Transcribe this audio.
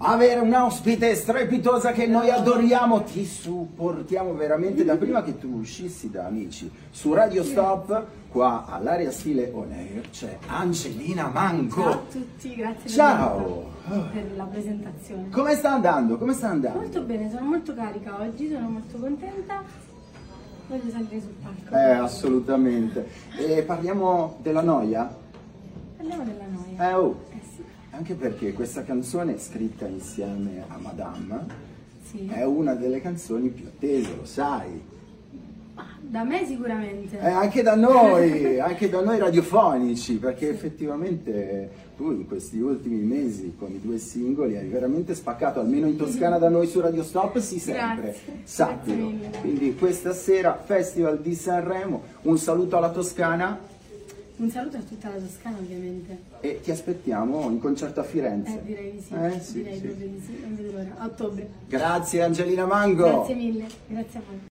avere un ospite strepitosa che noi adoriamo. Ti supportiamo veramente da prima che tu uscissi da Amici su Radio Stop. Qua all'Aria Stile On Air c'è Angelina Mango. Ciao a tutti, grazie Ciao. per la presentazione. Come sta andando? Come sta andando? Molto bene, sono molto carica oggi, sono molto contenta. Voglio salire sul palco. Assolutamente. E parliamo della noia? Parliamo della noia. Sì. Anche perché questa canzone scritta insieme a Madame Sì. è una delle canzoni più attese, lo sai. Da me sicuramente. Anche da noi radiofonici, perché effettivamente tu in questi ultimi mesi con i 2 singoli hai veramente spaccato, almeno in Toscana da noi su Radio Stop, sì, sempre, Grazie. sappilo. Grazie mille. Quindi questa sera Festival di Sanremo, un saluto alla Toscana Un saluto a tutta la Toscana ovviamente. e ti aspettiamo in concerto a Firenze. Direi di sì, Sì, direi sì. proprio di sì, non vedo l'ora. A ottobre. Grazie Angelina Mango. Grazie mille, grazie a voi.